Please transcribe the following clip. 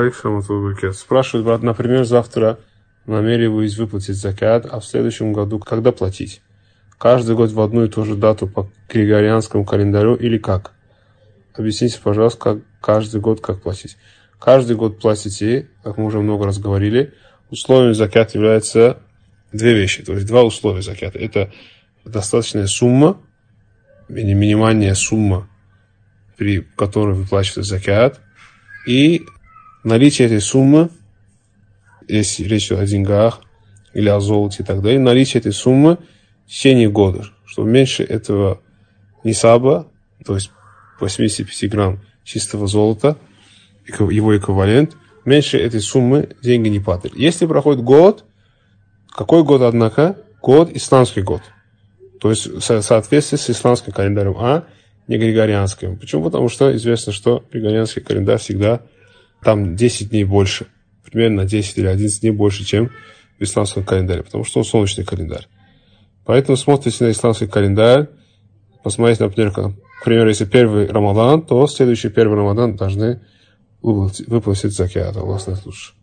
Спрашивают, брат, например, завтра намереваюсь выплатить закят, а в следующем году когда платить? Каждый год в одну и ту же дату по григорианскому календарю или как? Объясните, пожалуйста, как каждый год как платить. Каждый год платите, как мы уже много раз говорили, условием закята являются две вещи, то есть два условия закята. Это достаточная сумма, минимальная сумма, при которой выплачивается закят, и наличие этой суммы, если речь идет о деньгах или о золоте и так далее, наличие этой суммы в течение года, что меньше этого нисаба, то есть 85 грамм чистого золота, его эквивалент, меньше этой суммы деньги не падают. Если проходит год, какой год, однако? Год, исламский год. То есть в соответствии с исламским календарем, а не григорианским. Почему? Потому что известно, что григорианский календарь всегда там 10 дней больше. Примерно 10 или 11 дней больше, чем в исламском календаре. Потому что он солнечный календарь. Поэтому смотрите на исламский календарь. Посмотрите, например, если первый Рамадан, то следующий первый Рамадан должны выплатить закят. Аллах знает лучше.